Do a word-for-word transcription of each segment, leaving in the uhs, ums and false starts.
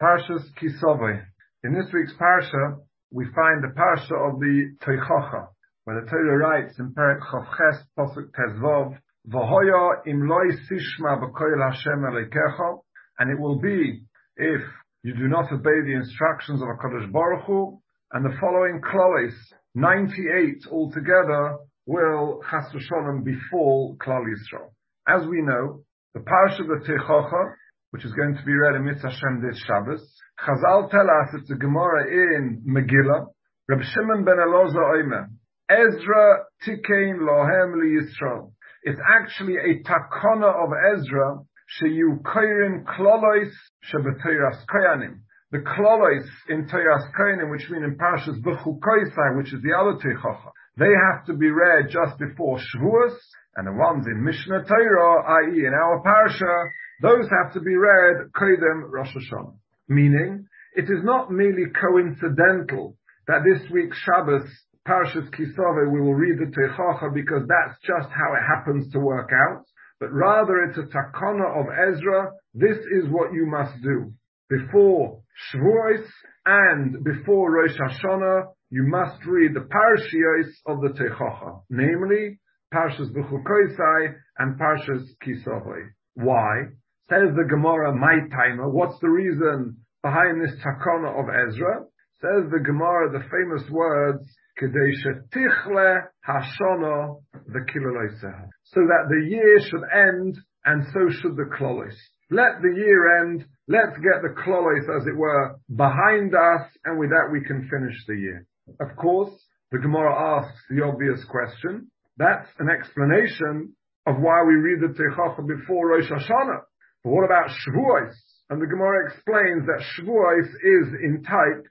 Parshas Kisavai. In this week's parsha, we find the parsha of the Teichacha, where the Torah writes in Perek Chavches Pasuk Tezvav, V'hoya im loy sishma b'koil Hashem Elokecha, and it will be if you do not obey the instructions of HaKadosh Baruch Hu, and the following klolis, ninety-eight altogether, will Chas v'Sholom befall Klal Yisrael. As we know, the parsha of the Teichacha, which is going to be read in Mitzvah Hashem this Shabbos, Chazal tell us it's a Gemara in Megillah. Reb Shimon ben Elazar Omer, Ezra tikein lohem liyisrael. It's actually a takana of Ezra, sheyu koirin klolos shebetoras koyanim. The klolos in Toras Koyanim, which mean in Parshas B'chukoisai, which is the other Teichacha, they have to be read just before Shavuos, and the ones in Mishnah Torah, that is in our Parsha, those have to be read Koydem Rosh Hashanah. Meaning, it is not merely coincidental that this week's Shabbos, Parshas Kisavai, we will read the Teichacha because that's just how it happens to work out, but rather it's a takana of Ezra. This is what you must do. Before Shavuos and before Rosh Hashanah, you must read the Parashiyos of the Teichacha, namely Parshas B'chukoisai and Parshas Kisavai. Why? Says the Gemara, my timer, what's the reason behind this takana of Ezra? Says the Gemara, the famous words, Kedei shetichle hashana v'kiloloseha, so that the year should end, and so should the klolos. Let the year end, let's get the klolos, as it were, behind us, and with that we can finish the year. Of course, the Gemara asks the obvious question. That's an explanation of why we read the Teichacha before Rosh Hashanah. But what about Shavuos? And the Gemara explains that Shavuos is in type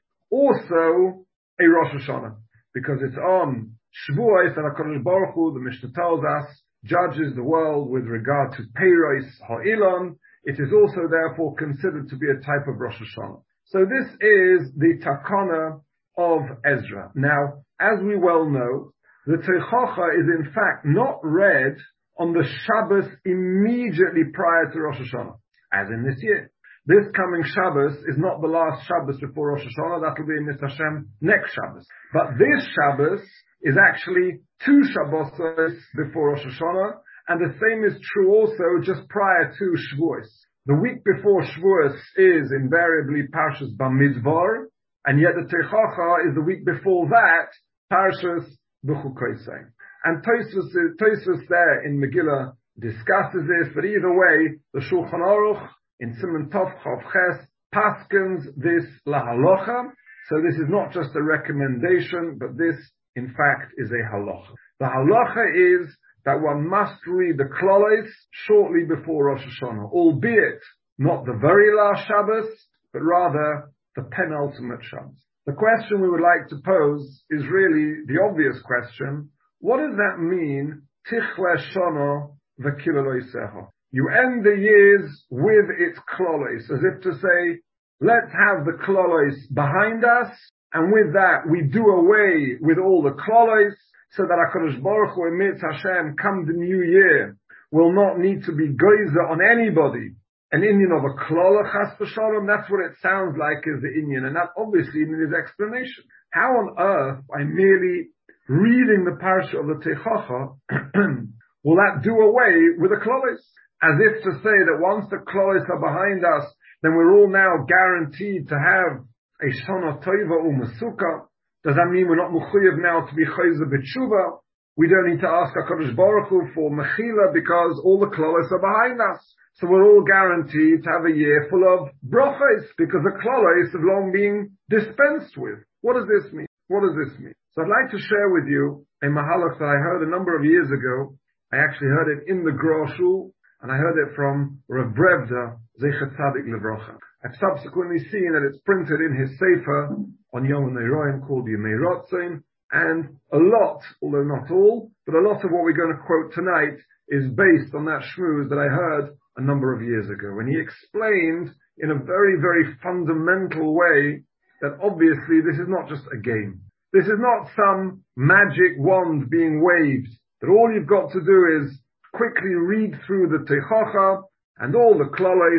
also a Rosh Hashanah, because it's on Shavuos that HaKadosh Baruch Hu, the Mishnah tells us, judges the world with regard to Peiros Ha'ilon. It is also therefore considered to be a type of Rosh Hashanah. So this is the takana of Ezra. Now, as we well know, the Teichacha is in fact not read on the Shabbos immediately prior to Rosh Hashanah, as in this year. This coming Shabbos is not the last Shabbos before Rosh Hashanah. That will be in Mitzvah Hashem next Shabbos. But this Shabbos is actually two Shabbos before Rosh Hashanah, and the same is true also just prior to Shavuos. The week before Shavuos is invariably Parshas Bamidbar, and yet the Teichacha is the week before that, Parshas B'chukoisai. And Tosfos, Tosfos there in Megillah discusses this, but either way, the Shulchan Aruch in Siman Tov Chav Ches paskins this lahalocha. So this is not just a recommendation, but this, in fact, is a halacha. The halacha is that one must read the klolos shortly before Rosh Hashanah, albeit not the very last Shabbos, but rather the penultimate Shabbos. The question we would like to pose is really the obvious question. What does that mean, Tichle Shana v'kiloloseha? You end the years with its klolos, as if to say, let's have the klolos behind us, and with that we do away with all the klolos, so that HaKadosh Baruch Hu, Mitzvah Hashem, come the new year, will not need to be geyser on anybody. An inyan of a klola chas v'shalom, that's what it sounds like is the inyan, and that obviously in his explanation. How on earth, by merely reading the parsha of the Teichacha, will that do away with the klolos? As if to say that once the klolos are behind us, then we're all now guaranteed to have a shana tova u'masuka. Does that mean we're not mechuyev now to be chayzer b'tshuva? We don't need to ask HaKadosh Baruch Hu for mechila because all the klolos are behind us. So we're all guaranteed to have a year full of brachos because the klolos have long been dispensed with. What does this mean? What does this mean? So I'd like to share with you a mahalach that I heard a number of years ago. I actually heard it in the Groshul, and I heard it from Rav Brevda, Zecher Tzadik Levracha. I've subsequently seen that it's printed in his Sefer on Yom Neiroim called Yemei Rotzin, and a lot, although not all, but a lot of what we're going to quote tonight is based on that shmooze that I heard a number of years ago. And he explained in a very, very fundamental way that obviously this is not just a game. This is not some magic wand being waved, that all you've got to do is quickly read through the Teichacha and all the klolos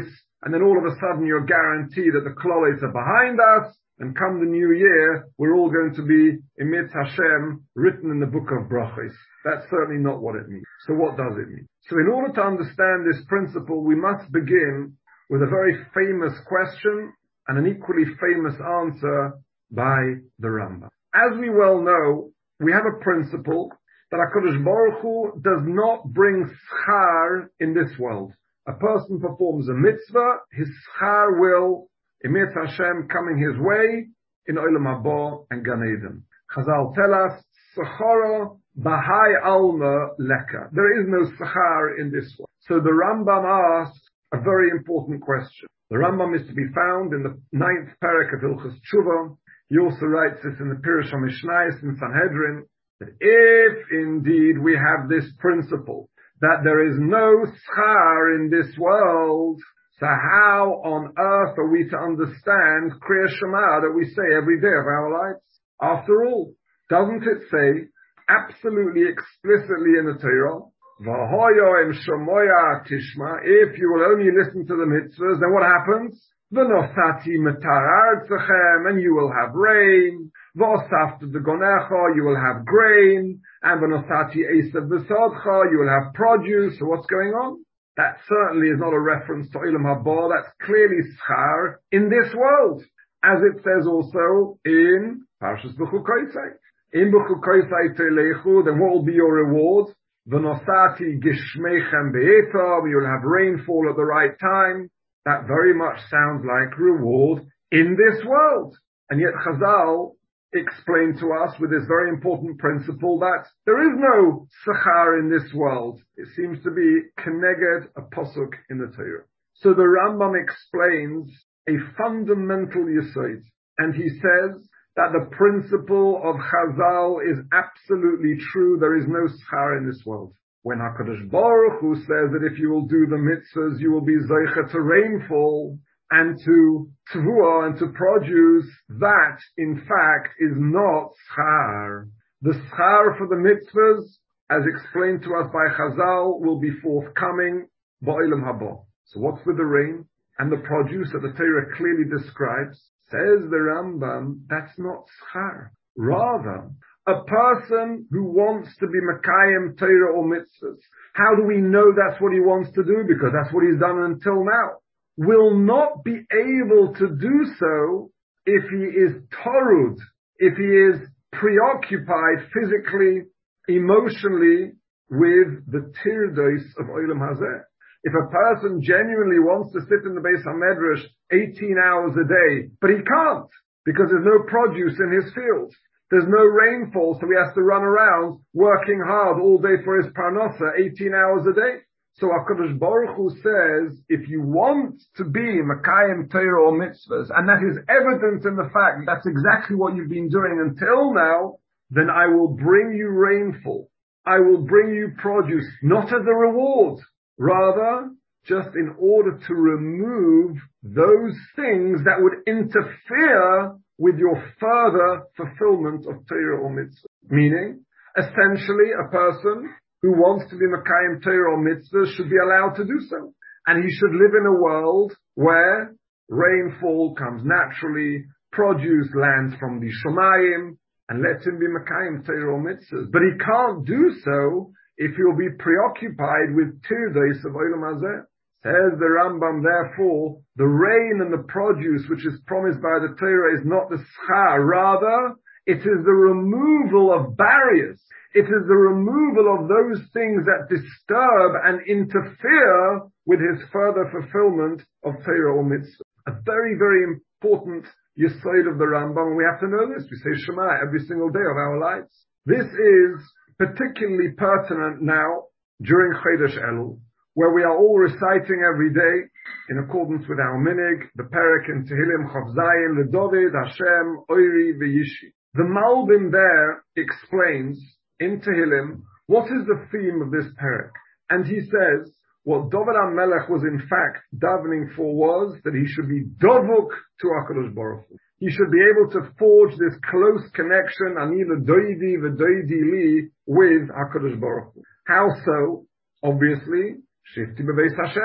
and then all of a sudden you're guaranteed that the klolos are behind us, and come the new year, we're all going to be Emet Hashem, written in the book of Brachos. That's certainly not what it means. So what does it mean? So in order to understand this principle, we must begin with a very famous question and an equally famous answer by the Rambam. As we well know, we have a principle that HaKadosh Baruch Hu does not bring schar in this world. A person performs a mitzvah, his schar will Emet Hashem coming his way in Olam Haba and Gan Eden. Chazal tell us, Sechara Bahai Alma Leka. There is no Sechar in this world. So the Rambam asks a very important question. The Rambam is to be found in the ninth parak of Hilchos Tshuva. He also writes this in the Pirush HaMishnayos in Sanhedrin, that if indeed we have this principle, that there is no Schar in this world, so how on earth are we to understand Kriya Shema that we say every day of our lives? After all, doesn't it say absolutely explicitly in the Torah, V'hoyo im shomoya tishma, if you will only listen to the mitzvahs, then what happens? V'nosati metar artzachem, and you will have rain. V'osaftu degonecha, you will have grain. And v'nosati esav v'sodcha, you will have produce. So what's going on? That certainly is not a reference to Olam Haba. That's clearly schar in this world, as it says also in Parshas B'chukoisai. In B'chukoisai telechu, then what will be your reward? V'nosati gishmeichem be'etam, you'll have rainfall at the right time. That very much sounds like reward in this world. And yet Chazal explained to us with this very important principle that there is no sechar in this world. It seems to be keneged a posuk in the Torah. So the Rambam explains a fundamental yesod, and he says that the principle of Chazal is absolutely true. There is no schar in this world. When HaKadosh Baruch Hu says that if you will do the mitzvahs, you will be zeicha to rainfall and to tvua and to produce, that in fact is not schar. The schar for the mitzvahs, as explained to us by Chazal, will be forthcoming ba'olam haba. So what's with the rain and the produce that the Torah clearly describes? Says the Rambam, that's not schar. Rather, a person who wants to be Mekayim Torah or mitzvahs, how do we know that's what he wants to do? Because that's what he's done until now. Will not be able to do so if he is torud, if he is preoccupied physically, emotionally with the tirdos of Olam Hazeh. If a person genuinely wants to sit in the Beis HaMedrash eighteen hours a day, but he can't, because there's no produce in his fields, there's no rainfall, so he has to run around working hard all day for his parnasa, eighteen hours a day. So HaKadosh Baruch Hu says, if you want to be Mekayim Torah or mitzvahs, and that is evident in the fact that that's exactly what you've been doing until now, then I will bring you rainfall. I will bring you produce, not as a reward, rather just in order to remove those things that would interfere with your further fulfillment of Torah or mitzvah. Meaning, essentially, a person who wants to be Mekayim Torah or mitzvah should be allowed to do so. And he should live in a world where rainfall comes naturally, produce lands from the Shomayim, and let him be Mekayim Torah or mitzvahs. But he can't do so if he'll be preoccupied with tirdos of Olam Hazeh. Says the Rambam, therefore, the rain and the produce which is promised by the Torah is not the schar. Rather, it is the removal of barriers. It is the removal of those things that disturb and interfere with his further fulfillment of Torah or mitzvah. A very, very important yesod of the Rambam. We have to know this. We say Shema every single day of our lives. This is particularly pertinent now during Chodesh Elul, where we are all reciting every day, in accordance with our minig, the Perek in Tehillim Chav Zayin, LeDavid, Hashem, Oiri, V'Yishi. The Malbim there explains in Tehillim what is the theme of this Perek. And he says, what David HaMelech was in fact davening for was that he should be dovuk to HaKadosh Baruch Hu. He should be able to forge this close connection, ani l'doidi v'doidi li, with HaKadosh Baruch Hu. How so? Obviously, Shifti b'Beis Hashem.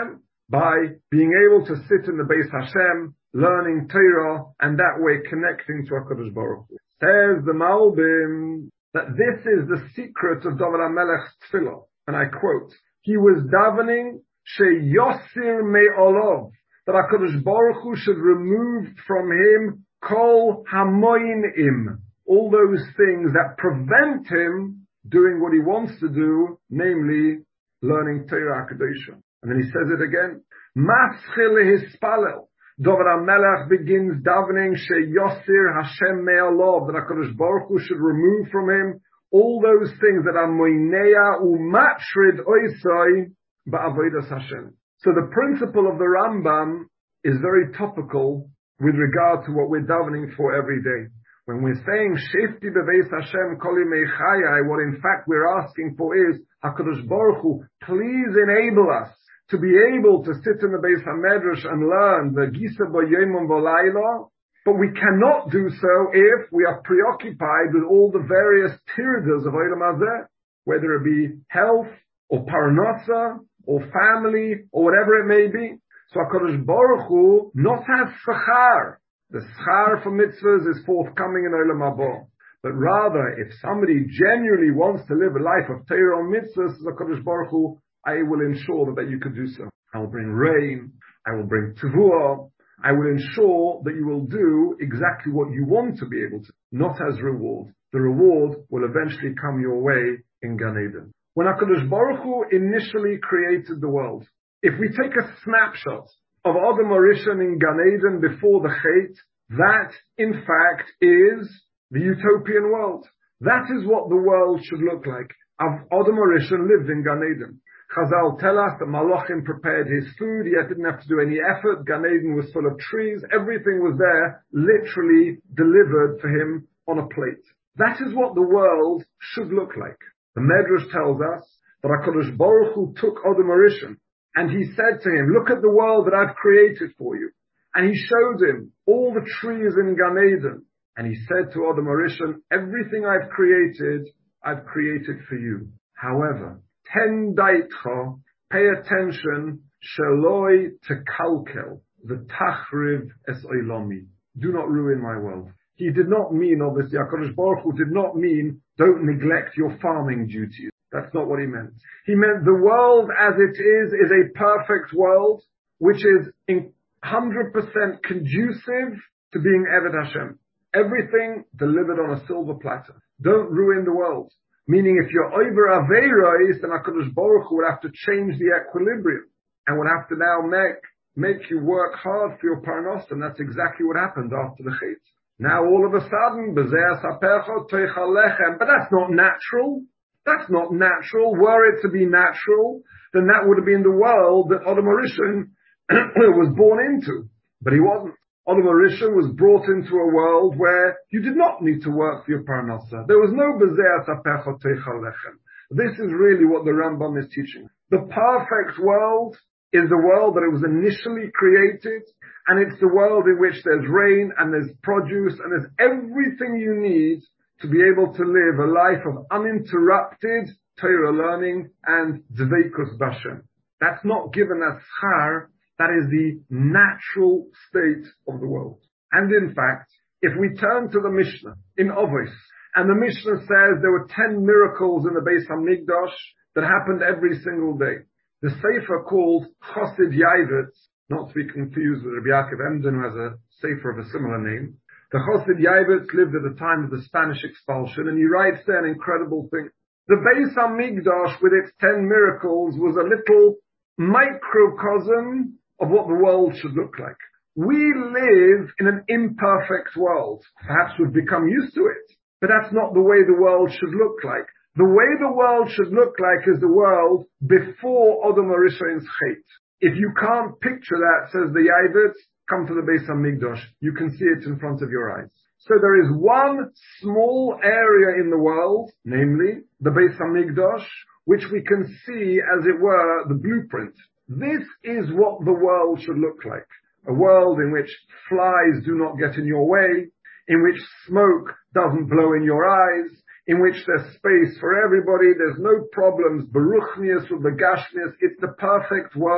by being able to sit in the Beis Hashem, learning Torah, and that way connecting to HaKadosh Baruch Hu. Says the Malbim that this is the secret of David HaMelech's tefillah, and I quote, he was davening sheyosir me'olov, that HaKadosh Baruch Hu should remove from him kol hamoinim, all those things that prevent him doing what he wants to do, namely learning Torah HaKadosh. And then he says it again, maschil hispalel, David HaMelech begins davening sheyosir Hashem me'olov, that HaKadosh Baruch Hu should remove from him all those things that are moineya umatshrid oisoi ba'avodas Hashem. So the principle of the Rambam is very topical with regard to what we're davening for every day. When we're saying Shefti beveis Hashem kol yimei chayai, what in fact we're asking for is HaKadosh Baruch Hu, please enable us to be able to sit in the Beis HaMedrash and learn the Gisa B'Yomim V'Layla, but we cannot do so if we are preoccupied with all the various tirdas of Olam Hazeh, whether it be health, or parnasa, or family, or whatever it may be. So HaKadosh Baruch Hu not has schar. The schar for mitzvahs is forthcoming in Olam Haba. But rather, if somebody genuinely wants to live a life of Torah and mitzvahs, HaKadosh Baruch Hu, I will ensure that you could do so. I will bring rain. I will bring tevuah. I will ensure that you will do exactly what you want to be able to, not as reward. The reward will eventually come your way in Gan Eden. When HaKadosh Baruch Hu initially created the world, if we take a snapshot of Adam Harishon in Gan Eden before the Chet, that in fact is the utopian world. That is what the world should look like. Adam Harishon lived in Gan Eden. Chazal tell us that Malachim prepared his food, he didn't have to do any effort, Gan Eden was full of trees, everything was there, literally delivered for him on a plate. That is what the world should look like. The Medrash tells us that HaKadosh Baruch Hu took Adam Harishon, and he said to him, look at the world that I've created for you. And he showed him all the trees in Gan Eden, and he said to Adam Harishon, everything I've created, I've created for you. However, Ten daitcha, pay attention, sheloi tekalkel, the tachriv es oilami. Do not ruin my world. He did not mean, obviously, HaKadosh Baruch Hu did not mean, don't neglect your farming duties. That's not what he meant. He meant the world as it is, is a perfect world, which is in one hundred percent conducive to being Eved Hashem. Everything delivered on a silver platter. Don't ruin the world. Meaning if you're over Aveiros, then HaKadosh Baruch Hu would have to change the equilibrium and would have to now make, make you work hard for your parnos, and that's exactly what happened after the Chet. Now all of a sudden, but that's not natural. That's not natural. Were it to be natural, then that would have been the world that Adam Harishon was born into. But he wasn't. Adam Harishon was brought into a world where you did not need to work for your parnasa. There was no bezeh asapecha teichal lechem. This is really what the Rambam is teaching. The perfect world is the world that it was initially created, and it's the world in which there's rain and there's produce and there's everything you need to be able to live a life of uninterrupted Torah learning and dveikus b'Hashem. That's not given as schar. That is the natural state of the world. And in fact, if we turn to the Mishnah in Avos, and the Mishnah says there were ten miracles in the Beis HaMikdash that happened every single day. The Sefer called Chosid Yavitz, not to be confused with Rabbi Yaakov Emden, who has a Sefer of a similar name. The Chosid Yavitz lived at the time of the Spanish expulsion, and he writes there an incredible thing. The Beis HaMikdash, with its ten miracles, was a little microcosm of what the world should look like. We live in an imperfect world. Perhaps we've become used to it, but that's not the way the world should look like. The way the world should look like is the world before Adam Harishon's Chet. If you can't picture that, says the Yavitz, come to the Beis HaMikdash. You can see it in front of your eyes. So there is one small area in the world, namely the Beis HaMikdash, which we can see, as it were, the blueprint. This is what the world should look like. A world in which flies do not get in your way, in which smoke doesn't blow in your eyes, in which there's space for everybody, there's no problems, beruchnius with the gashnius, it's the perfect world.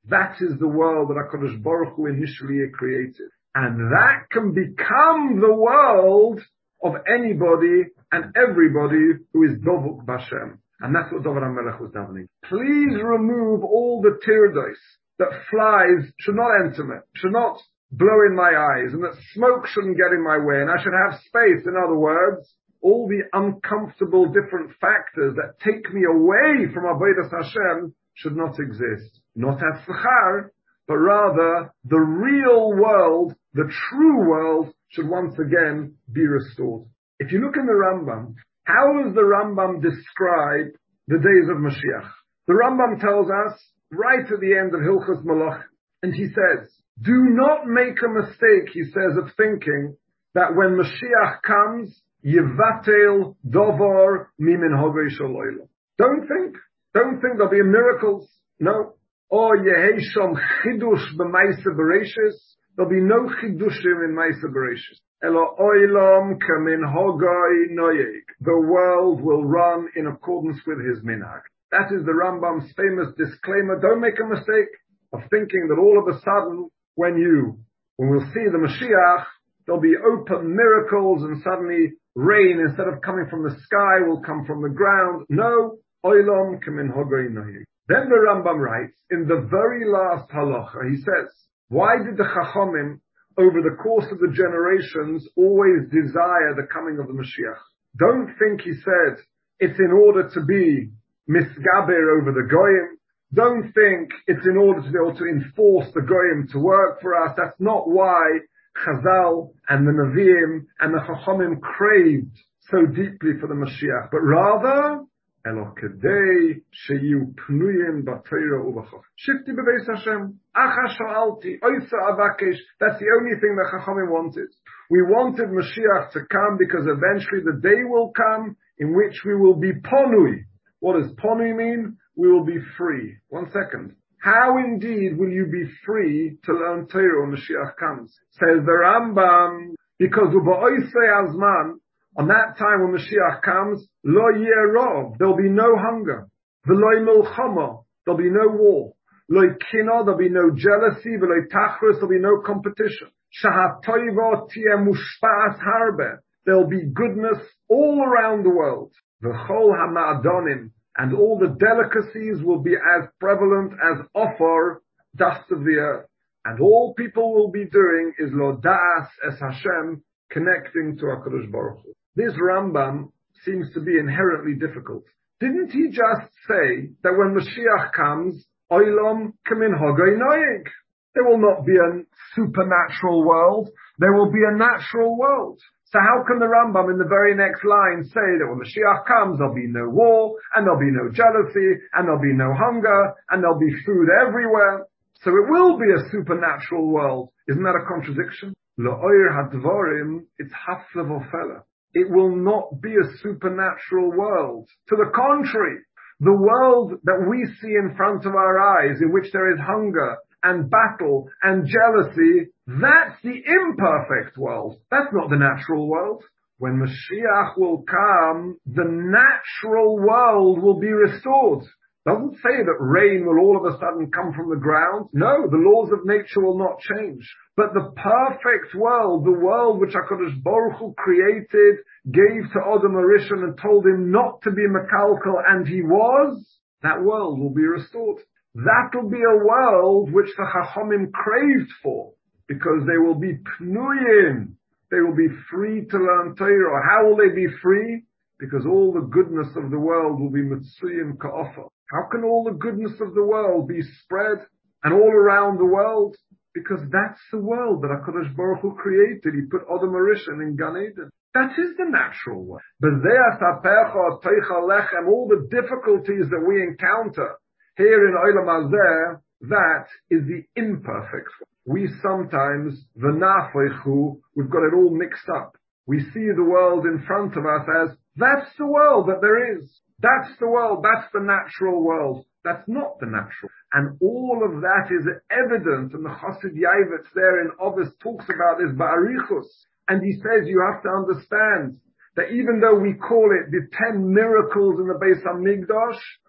That is the world that HaKadosh Baruch Hu initially created. And that can become the world of anybody and everybody who is Dovuk B'Hashem. And that's what David HaMelech was davening. Please remove all the tirdos that flies should not enter me, should not blow in my eyes, and that smoke shouldn't get in my way, and I should have space. In other words, all the uncomfortable different factors that take me away from Avodas Hashem should not exist. Not as Sechar, but rather the real world, the true world, should once again be restored. If you look in the Rambam, how does the Rambam describe the days of Mashiach? The Rambam tells us, right at the end of Hilchos Malach, and he says, do not make a mistake, he says, of thinking that when Mashiach comes, Yevatel Dovar Mimin Hogei Shaloilo. Don't think, don't think there'll be miracles. No. Or Yehei Shom Chidush B'Maisa Bereshis. There'll be no Chidushim in Maisa Bereshis. Elo Oilam Kamin Hogei Noyeg. The world will run in accordance with his minhag. That is the Rambam's famous disclaimer. Don't make a mistake of thinking that all of a sudden, when you, when we'll see the Mashiach, there'll be open miracles and suddenly rain, instead of coming from the sky, will come from the ground. No. Oilam Kamin Hogei Noyeg. Then the Rambam writes, in the very last halacha, he says, why did the Chachamim, over the course of the generations, always desire the coming of the Mashiach? Don't think, he said, it's in order to be misgaber over the Goyim. Don't think it's in order to be able to enforce the Goyim to work for us. That's not why Chazal and the Nevi'im and the Chachamim craved so deeply for the Mashiach, but rather, Elo kedei sheyu pnuyim b'Torah u'b'chacham. Shifti b'beis Hashem. Acha sha'alti, oisa avakesh. That's the only thing that Chachamim wanted. We wanted Mashiach to come because eventually the day will come in which we will be ponui. What does ponui mean? We will be free. One second. How indeed will you be free to learn Torah when Mashiach comes? Says the Rambam, because u'ba'oisei azman, on that time when Mashiach comes, lo yerov, there'll be no hunger. V'lo milchama, there'll be no war. Lo kina, there'll be no jealousy. V'lo tachrus, there'll be no competition. Shahatoiva tieh mushpa'as harbe, there'll be goodness all around the world. V'chol ha'ma'adonim, and all the delicacies will be as prevalent as offer, dust of the earth. And all people will be doing is lo da'as es Hashem, connecting to HaKadosh Baruch Hu. This Rambam seems to be inherently difficult. Didn't he just say that when Mashiach comes, Oilam kamin hogei noyeg? There will not be a supernatural world. There will be a natural world. So how can the Rambam in the very next line say that when Mashiach comes, there'll be no war, and there'll be no jealousy, and there'll be no hunger, and there'll be food everywhere? So it will be a supernatural world. Isn't that a contradiction? La'oir hadvarim, it's hafla v'ofela. It will not be a supernatural world. To the contrary, the world that we see in front of our eyes, in which there is hunger and battle and jealousy, that's the imperfect world. That's not the natural world. When Mashiach will come, the natural world will be restored. Doesn't say that rain will all of a sudden come from the ground. No, the laws of nature will not change. But the perfect world, the world which HaKadosh Baruch Hu created, gave to Adam Arishon and told him not to be Mekalkel, and he was, that world will be restored. That will be a world which the Chachamim craved for, because they will be pnuyim. They will be free to learn Torah. How will they be free? Because all the goodness of the world will be mitzuyim ka'ofa. How can all the goodness of the world be spread and all around the world? Because that's the world that HaKadosh Baruch Hu created. He put Adam Arishon in Gan Eden. That is the natural world. But all the difficulties that we encounter here in Olam Hazeh, that is the imperfect world. We sometimes, v'nafechu, we've got it all mixed up. We see the world in front of us as, that's the world that there is. That's the world, that's the natural world. That's not the natural. And all of that is evident, and the Chassid Yavitz there in Ovis talks about this ba'arichus. And he says you have to understand that even though we call it the ten miracles in the Beis HaMikdash,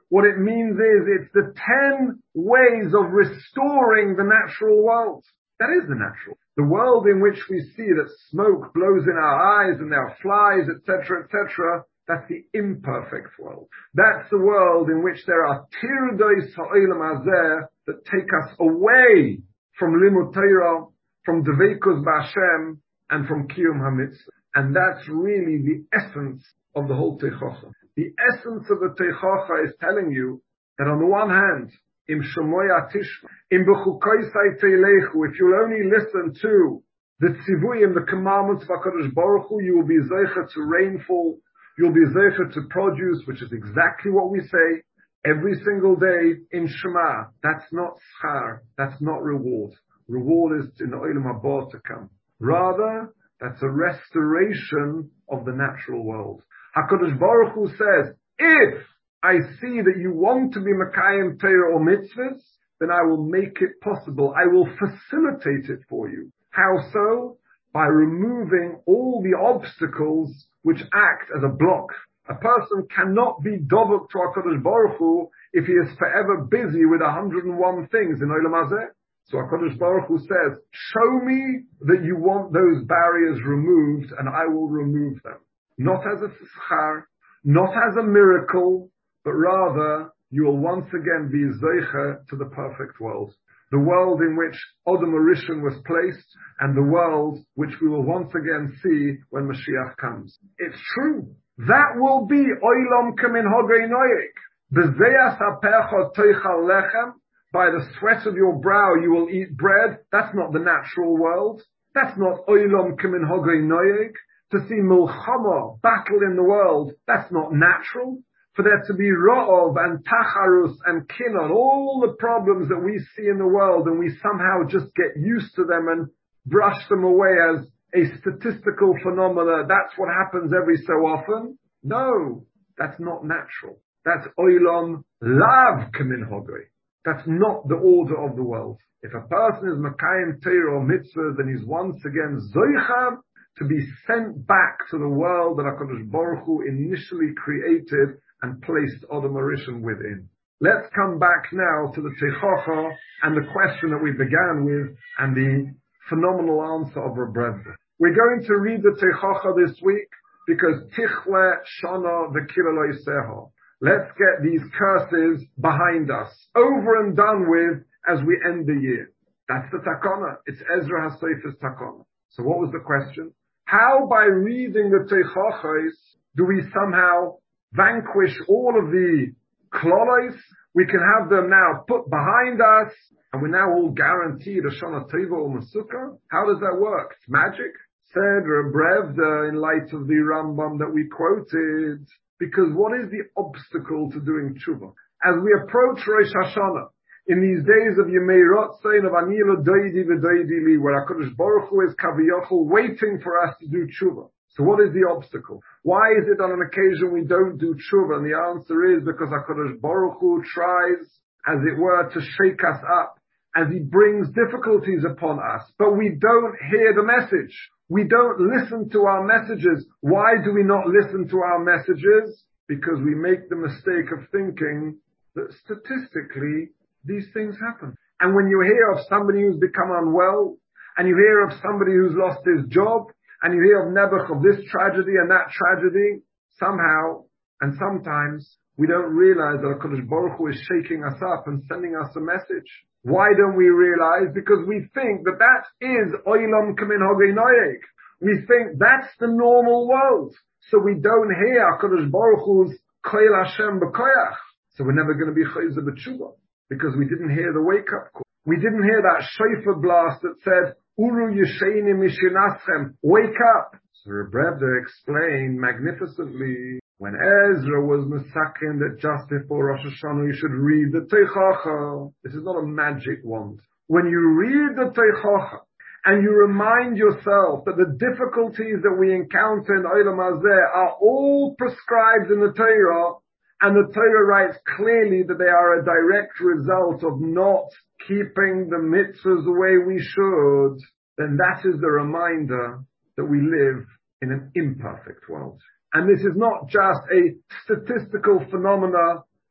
What it means is it's the ten ways of restoring the natural world. That is the natural. The world in which we see that smoke blows in our eyes and there are flies, et cetera, et cetera, that's the imperfect world. That's the world in which there are tirdois ha'olam hazeh that take us away from limud Torah, from deveikus b'Hashem, and from kiyum hamitzvah. And that's really the essence of the whole Teichacha. The essence of the Teichacha is telling you that on the one hand, im shemoya tishma, im b'chukoisai teilechu, if you'll only listen to the tzivuyim, the commandments of HaKadosh Baruch Hu, you will be zeicha to rainfall, you'll be zeicha to produce, which is exactly what we say every single day in Shema. That's not schar, that's not reward. Reward is in the Olam Haba to come. Rather, that's a restoration of the natural world. HaKadosh Baruch Hu says, if I see that you want to be Mekayim Torah or mitzvahs, then I will make it possible. I will facilitate it for you. How so? By removing all the obstacles which act as a block. A person cannot be dovuk to HaKadosh Baruch Hu if he is forever busy with one hundred and one things in Olam Hazeh. So HaKadosh Baruch Hu says, show me that you want those barriers removed and I will remove them. Not as a schar, not as a miracle, but rather you will once again be zeicha to the perfect world. The world in which Odom Rishon was placed and the world which we will once again see when Mashiach comes. It's true. That will be Olam Kaminhagei Noyek. B'zeyas hapecha toichal lechem. By the sweat of your brow you will eat bread. That's not the natural world. That's not Olam Kaminhagei Noyek. To see Milchama, battle in the world, that's not natural. For there to be Ra'ov and Tacharus and Kinon, all the problems that we see in the world, and we somehow just get used to them and brush them away as a statistical phenomena. That's what happens every so often. No, that's not natural. That's Olam Lav Kaminhagei. That's not the order of the world. If a person is Mekayim Torah or mitzvah, then he's once again Zoicha to be sent back to the world that HaKadosh Baruch Hu initially created and placed Odom Rishon within. Let's come back now to the Teichacha and the question that we began with and the phenomenal answer of Reb Brevda. We're going to read the Teichacha this week because Tichle Shana V'Kila Lo Yiseha. Let's get these curses behind us, over and done with as we end the year. That's the Takana. It's Ezra HaSefer's Takana. So what was the question? How by reading the Teichachos do we somehow vanquish all of the klolos? We can have them now put behind us, and we're now all guaranteed a Shana Tova or Masukah? How does that work? It's magic? Said Reb Brevda in light of the Rambam that we quoted. Because what is the obstacle to doing tshuva? As we approach Rosh Hashanah, in these days of Yemei Rotzein, of Anila Doidi V'Doidi Li, where HaKadosh Baruch Hu is Kaviyachol waiting for us to do tshuva. So what is the obstacle? Why is it on an occasion we don't do tshuva? And the answer is because HaKadosh Baruch Hu tries, as it were, to shake us up, as he brings difficulties upon us. But we don't hear the message. We don't listen to our messages. Why do we not listen to our messages? Because we make the mistake of thinking that statistically, these things happen. And when you hear of somebody who's become unwell, and you hear of somebody who's lost his job, and you hear of Nebuch of this tragedy and that tragedy, somehow, and sometimes, we don't realize that HaKadosh Baruch Hu is shaking us up and sending us a message. Why don't we realize? Because we think that that is Olam Kaminhagei Noyek. We think that's the normal world. So we don't hear HaKadosh Baruch Hu's Koil Hashem B'Koyach. So we're never going to be Chayzer B'Tshuva. Because we didn't hear the wake-up call. We didn't hear that shofar blast that said, Uru Yesheni Mishinaschem, wake up. So Reb Brevda explained magnificently, when Ezra was Mesakin that just before Rosh Hashanah you should read the Teichacha. This is not a magic wand. When you read the Teichacha, and you remind yourself that the difficulties that we encounter in Olam Hazeh are all prescribed in the Torah, and the Torah writes clearly that they are a direct result of not keeping the mitzvahs the way we should, then that is the reminder that we live in an imperfect world. And this is not just a statistical phenomena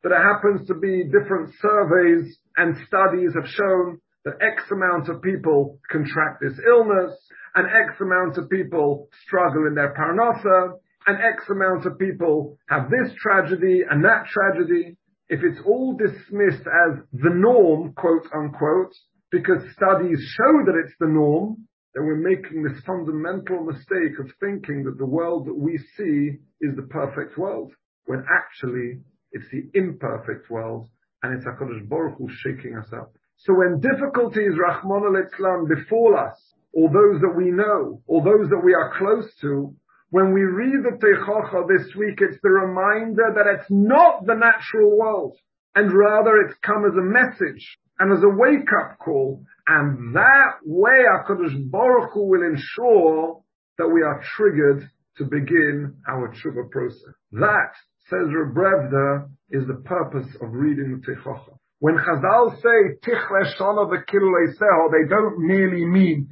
that it happens to be different surveys and studies have shown that X amount of people contract this illness, and X amount of people struggle in their parnasa, and X amount of people have this tragedy and that tragedy. If it's all dismissed as the norm, quote unquote, because studies show that it's the norm, then we're making this fundamental mistake of thinking that the world that we see is the perfect world, when actually it's the imperfect world, and it's HaKadosh Baruch Hu shaking us up. So when difficulties, Rahman al-Islam, befall us, or those that we know, or those that we are close to, when we read the Teichacha this week, it's the reminder that it's not the natural world, and rather it's come as a message, and as a wake-up call, and that way HaKadosh Baruch Hu will ensure that we are triggered to begin our tshuva process. That, says Reb Brevda, is the purpose of reading the Teichacha. When Chazal say, Tichle Shana v'Kil Leiseho, they don't merely mean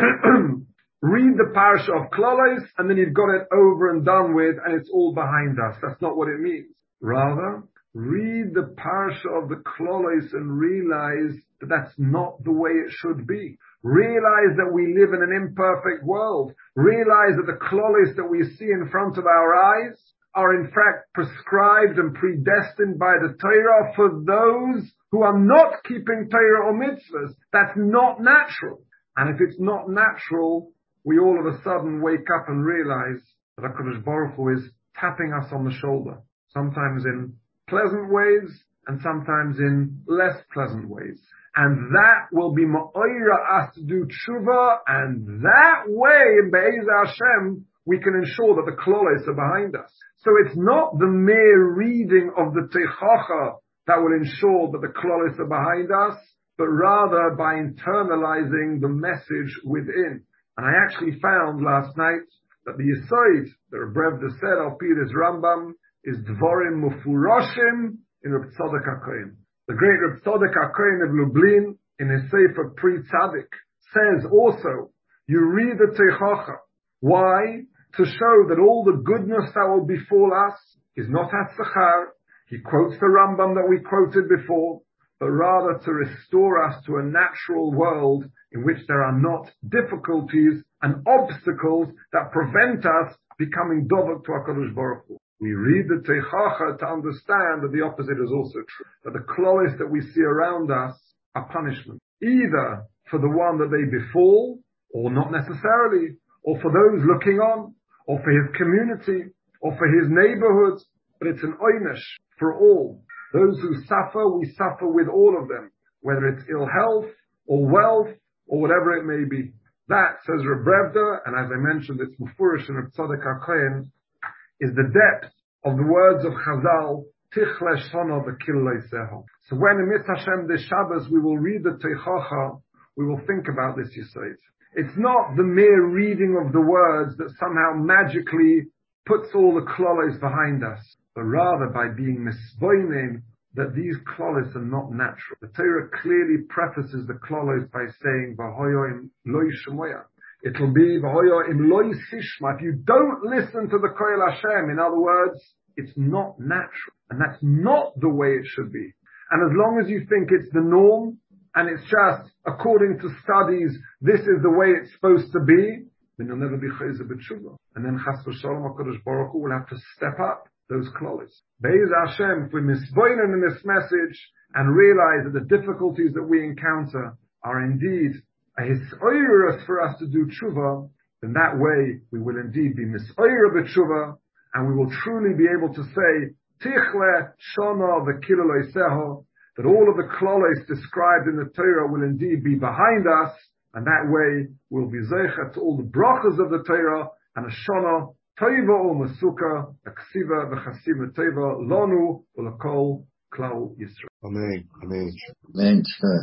read the parasha of Klolais and then you've got it over and done with and it's all behind us. That's not what it means. Rather, read the parasha of the Klolais and realize that that's not the way it should be. Realize that we live in an imperfect world. Realize that the Klolais that we see in front of our eyes are in fact prescribed and predestined by the Torah for those who are not keeping Torah or mitzvahs. That's not natural. And if it's not natural, we all of a sudden wake up and realize that HaKadosh Baruch Hu is tapping us on the shoulder, sometimes in pleasant ways and sometimes in less pleasant ways. And that will be ma'oira us to do tshuva, and that way, in Be'ez Hashem, we can ensure that the klolos are behind us. So it's not the mere reading of the Teichacha that will ensure that the klolos are behind us, but rather by internalizing the message within. And I actually found last night that the Yesod, the Reb Brevda said, Al Pi this Rambam, is Dvorim Mufurashim in Reb Tzadok HaKohen. The great Reb Tzadok HaKohen of Lublin, in his Sefer Pri Tzadik, says also, you read the Teichacha. Why? To show that all the goodness that will befall us is not Hatzachar. He quotes the Rambam that we quoted before, but rather to restore us to a natural world in which there are not difficulties and obstacles that prevent us becoming dovak to HaKadosh Baruch Hu. We read the Teichacha to understand that the opposite is also true, that the klolis that we see around us are punishment, either for the one that they befall, or not necessarily, or for those looking on, or for his community, or for his neighborhood, but it's an oynish for all. Those who suffer, we suffer with all of them, whether it's ill health, or wealth, or whatever it may be. That, says Reb Brevda, and as I mentioned, it's Mufurish and Reb Tzadok HaKohen, is the depth of the words of Chazal, Tichle Shana v'Kil Leiseho. So when in Mitzvah Hashem this Shabbos we will read the Teichacha, we will think about this Yesod. It's not the mere reading of the words that somehow magically puts all the klolos behind us, but rather by being misboining that these klolos are not natural. The Torah clearly prefaces the klolos by saying, V'hoyo im loy shemoya. It'll be V'hoyo im loy sishma. If you don't listen to the Koil Hashem, in other words, it's not natural. And that's not the way it should be. And as long as you think it's the norm, and it's just, according to studies, this is the way it's supposed to be, then you'll never be chayzer b'tshuva. And then Chas v'shalom HaKadosh Baruch Hu will have to step up those klolos. Be'ez Hashem, if we're misboinen in this message and realize that the difficulties that we encounter are indeed a hisoyrus for us to do tshuva, then that way we will indeed be misoyra b'tshuva, and we will truly be able to say, Tichle Shana v'Kil Leiseho, that all of the klolos described in the Torah will indeed be behind us, and that way we'll be zeicha to all the brachas of the Torah, and a shana toiva o masuka, a ksiva v'chasiva toiva, lonu ulakol klal Yisrael. Amen. Amen.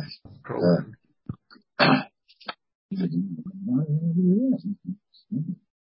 Amen.